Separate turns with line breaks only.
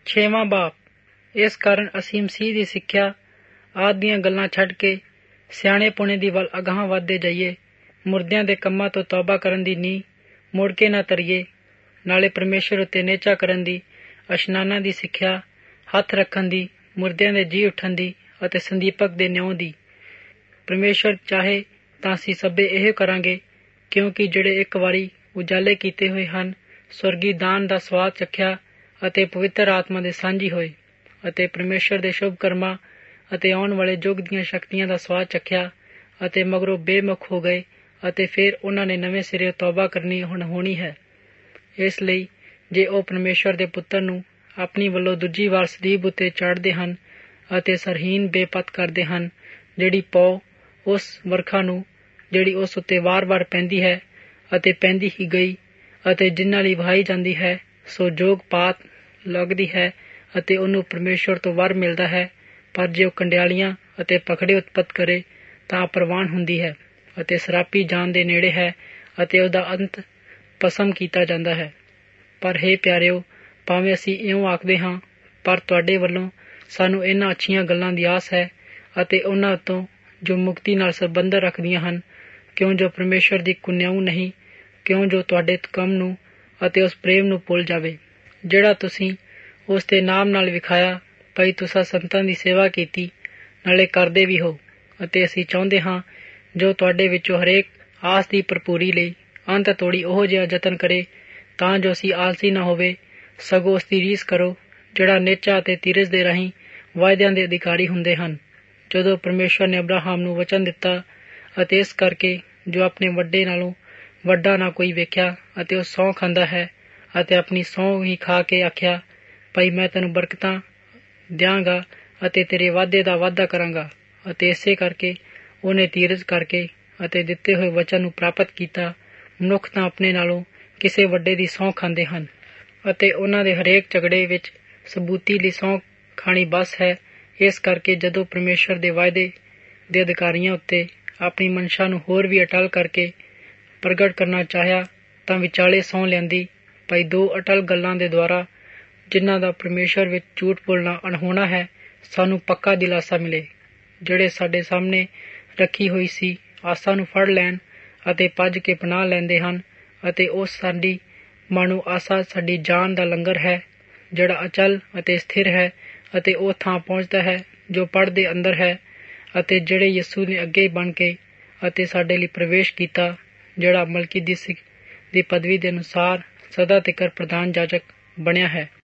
ਛੇਵਾਂ ਬਾਪ। ਇਸ ਕਾਰਨ ਅਸੀਂ ਮਸੀਹ ਦੀ ਸਿੱਖਿਆ ਆਦਿ ਦੀਆਂ ਗੱਲਾਂ ਛੱਡ ਕੇ ਸਿਆਣੇ ਪੁਣੇ ਦੀ ਵੱਲ ਅਗਾਂਹ ਵੱਧਦੇ ਜਾਈਏ। ਮੁਰਦਿਆਂ ਦੇ ਕੰਮਾਂ ਤੋਂ ਤੌਬਾ ਕਰਨ ਦੀ ਨੀਂਹ ਮੁੜ ਕੇ ਨਾ ਧਰੀਏ। ਨਾਲੇ ਪਰਮੇਸ਼ਰ ਉੱਤੇ ਨੇਚਾ ਕਰਨ ਦੀ, ਇਸ਼ਨਾਨਾਂ ਦੀ ਸਿੱਖਿਆ, ਹੱਥ ਰੱਖਣ ਦੀ, ਮੁਰਦਿਆਂ ਦੇ ਜੀ ਉੱਠਣ ਦੀ ਅਤੇ ਸੰਦੀਪਕ ਦੇ ਨਿਉਂ ਦੀ। ਪਰਮੇਸ਼ਰ ਚਾਹੇ ਤਾਂ ਅਸੀਂ ਸਭੇ ਇਹ ਕਰਾਂਗੇ, ਕਿਉਂਕਿ ਜਿਹੜੇ ਇੱਕ ਵਾਰੀ ਉਜਾਲੇ ਕੀਤੇ ਹੋਏ ਹਨ ਸਵਰਗੀ ਦਾਨ ਦਾ ਸਵਾਦ ਚੱਖਿਆ ਅਤੇ ਪਵਿੱਤਰ ਆਤਮਾ ਦੇ ਸਾਂਝੀ ਹੋਏ ਅਤੇ ਪਰਮੇਸ਼ਰ ਦੇ ਸ਼ੁਭ ਕਰਮਾਂ ਅਤੇ ਆਉਣ ਵਾਲੇ ਯੁੱਗ ਦੀਆਂ ਸ਼ਕਤੀਆਂ ਦਾ ਸਵਾਦ ਚੱਖਿਆ ਅਤੇ ਮਗਰੋਂ ਬੇਮੁਖ ਹੋ ਗਏ ਅਤੇ ਫਿਰ ਉਹਨਾਂ ਨੇ ਨਵੇਂ ਸਿਰੇ ਤੌਬਾ ਕਰਨੀ ਹੋਣੀ ਹੈ। ਇਸ ਲਈ ਜੇ ਉਹ ਪਰਮੇਸ਼ਰ ਦੇ ਪੁੱਤਰ ਨੂੰ ਆਪਣੀ ਵੱਲੋਂ ਦੂਜੀ ਵਾਰ ਸਲੀਬ ਉੱਤੇ ਚਾੜ੍ਹਦੇ ਹਨ ਅਤੇ ਸਰਹੀਨ ਬੇਪਤ ਕਰਦੇ ਹਨ, ਜਿਹੜੀ ਪੌ ਉਸ ਵਰਖਾ ਨੂੰ ਜਿਹੜੀ ਉਸ ਉੱਤੇ ਵਾਰ-ਵਾਰ ਪੈਂਦੀ ਹੈ ਅਤੇ ਪੈਂਦੀ ਹੀ ਗਈ ਅਤੇ ਜਿਨ੍ਹਾਂ ਲਈ ਵਹਾਈ ਜਾਂਦੀ ਹੈ, ਸੋ ਜੋਗ ਪਾਤ ਲੱਗਦੀ ਹੈ ਅਤੇ ਉਹਨੂੰ ਪਰਮੇਸ਼ਰ ਤੋਂ ਵਰ ਮਿਲਦਾ ਹੈ। ਪਰ ਜੇ ਉਹ ਕੰਡਿਆਲੀਆਂ ਅਤੇ ਪਖੜੇ ਉਤਪਤ ਕਰੇ ਤਾਂ ਪ੍ਰਵਾਨ ਹੁੰਦੀ ਹੈ ਅਤੇ ਸਰਾਪੀ ਜਾਣ ਦੇ ਨੇੜੇ ਹੈ ਅਤੇ ਉਹਦਾ ਅੰਤ ਭਸਮ ਕੀਤਾ ਜਾਂਦਾ ਹੈ। ਪਰ ਹੇ ਪਿਆਰਿਓ, ਭਾਵੇਂ ਅਸੀਂ ਇਉਂ ਆਖਦੇ ਹਾਂ, ਪਰ ਤੁਹਾਡੇ ਵੱਲੋਂ ਸਾਨੂੰ ਇਹਨਾਂ ਅੱਛੀਆਂ ਗੱਲਾਂ ਦੀ ਆਸ ਹੈ ਅਤੇ ਉਹਨਾਂ ਤੋਂ ਜੋ ਮੁਕਤੀ ਨਾਲ ਸੰਬੰਧ ਰੱਖਦੀਆਂ ਹਨ, ਕਿਉਂ ਜੋ ਪਰਮੇਸ਼ਰ ਦੀ ਕੁਨਿਆਉ ਨਹੀਂ, ਕਿਉਂ ਜੋ ਤੁਹਾਡੇ ਕੰਮ ਨੂੰ ਅਤੇ ਉਸ ਪ੍ਰੇਮ ਨੂੰ ਭੁੱਲ ਜਾਵੇ ਜਿਹੜਾ ਤੁਸੀਂ ਉਸ ਦੇ ਨਾਮ ਨਾਲ ਵਿਖਾਇਆ। ਭਾਈ ਤੁਸੀਂ ਸੰਤਾਂ ਦੀ ਸੇਵਾ ਕੀਤੀ, ਨਾਲੇ ਕਰਦੇ ਵੀ ਹੋ। ਅਤੇ ਅਸੀਂ ਚਾਹੁੰਦੇ ਹਾਂ ਜੋ ਤੁਹਾਡੇ ਵਿੱਚੋਂ ਹਰੇਕ ਆਸ ਦੀ ਭਰਪੂਰੀ ਲਈ ਅੰਤ ਤੋੜੀ ਉਹੋ ਜਿਹਾ ਯਤਨ ਕਰੇ, ਤਾਂ ਜੋ ਅਸੀਂ ਆਲਸੀ ਨਾ ਹੋਵੇ, ਸਗੋਂ ਉਸ ਦੀ ਰੀਸ ਕਰੋ ਜਿਹੜਾ ਨੇਚਾ ਅਤੇ ਧੀਰਜ ਦੇ ਰਾਹੀਂ ਵਾਅਦਿਆਂ ਦੇ ਅਧਿਕਾਰੀ ਹੁੰਦੇ ਹਨ। ਜਦੋਂ ਪਰਮੇਸ਼ਰ ਨੇ ਅਬਰਾਹਮ ਨੂੰ ਵਚਨ ਦਿੱਤਾ ਅਤੇ ਇਸ ਕਰਕੇ ਜੋ ਆਪਣੇ ਵੱਡੇ ਨਾਲੋਂ ਵੱਡਾ ਨਾ ਕੋਈ ਵੇਖਿਆ ਅਤੇ ਉਹ ਸਹੁੰ ਖਾਂਦਾ ਹੈ ਅਤੇ ਆਪਣੀ ਸਹੁੰ ਹੀ ਖਾ ਕੇ ਆਖਿਆ, ਭਾਈ ਮੈਂ ਤੈਨੂੰ ਬਰਕਤਾਂ ਦਿਆਂਗਾ ਅਤੇ ਤੇਰੇ ਵਾਅਦੇ ਦਾ ਵਾਅਦਾ ਕਰਾਂਗਾ। ਅਤੇ ਇਸੇ ਕਰਕੇ ਉਹਨੇ ਧੀਰਜ ਕਰਕੇ ਅਤੇ ਦਿੱਤੇ ਹੋਏ ਵਚਨ ਨੂੰ ਪ੍ਰਾਪਤ ਕੀਤਾ। ਮਨੁੱਖ ਤਾਂ ਆਪਣੇ ਨਾਲੋਂ ਕਿਸੇ ਵੱਡੇ ਦੀ ਸਹੁੰ ਖਾਂਦੇ ਹਨ ਅਤੇ ਉਹਨਾਂ ਦੇ ਹਰੇਕ ਝਗੜੇ ਵਿੱਚ ਸਬੂਤੀ ਲਈ ਸਹੁੰ ਖਾਣੀ ਬਸ ਹੈ। ਇਸ ਕਰਕੇ ਜਦੋਂ ਪਰਮੇਸ਼ਰ ਦੇ ਵਾਅਦੇ ਦੇ ਅਧਿਕਾਰੀਆਂ ਉੱਤੇ ਆਪਣੀ ਮਨਸ਼ਾ ਨੂੰ ਹੋਰ ਵੀ ਅਟਲ ਕਰਕੇ ਪ੍ਰਗਟ ਕਰਨਾ ਚਾਹਿਆ ਤਾਂ ਵਿਚਾਲੇ ਸਹੁੰ ਲਿਆਂਦੀ, ਭਾਈ ਦੋ ਅਟਲ ਗੱਲਾਂ ਦੇ ਦੁਆਰਾ ਜਿਨ੍ਹਾਂ ਦਾ ਪਰਮੇਸ਼ਰ ਵਿੱਚ ਝੂਠ ਬੋਲਣਾ ਅਣਹੋਣਾ ਹੈ, ਸਾਨੂੰ ਪੱਕਾ ਦਿਲਾਸਾ ਮਿਲੇ। ਜਿਹੜੇ ਸਾਡੇ ਸਾਹਮਣੇ ਰੱਖੀ ਹੋਈ ਸੀ ਆਸਾਂ ਨੂੰ ਫੜ ਲੈਣ ਅਤੇ ਭੱਜ ਕੇ ਪਨਾਹ ਲੈਂਦੇ ਹਨ ਅਤੇ ਉਹ ਸਾਡੀ ਮਾਣੋ ਆਸਾ ਸਾਡੀ ਜਾਨ ਦਾ ਲੰਗਰ ਹੈ, ਜਿਹੜਾ ਅਚਲ ਅਤੇ ਸਥਿਰ ਹੈ ਅਤੇ ਉਹ ਥਾਂ ਪਹੁੰਚਦਾ ਹੈ ਜੋ ਪੜ੍ਹ ਦੇ ਅੰਦਰ ਹੈ, ਅਤੇ ਜਿਹੜੇ ਯਿਸੂ ਨੇ ਅੱਗੇ ਬਣ ਕੇ ਅਤੇ ਸਾਡੇ ਲਈ ਪ੍ਰਵੇਸ਼ ਕੀਤਾ, ਜਿਹੜਾ ਮਲਕੀਸਿਦਕ ਦੀ ਪਦਵੀ ਦੇ ਅਨੁਸਾਰ ਸਦਾ ਤਿਕਰ ਪ੍ਰਧਾਨ ਜਾਜਕ ਬਣਿਆ ਹੈ।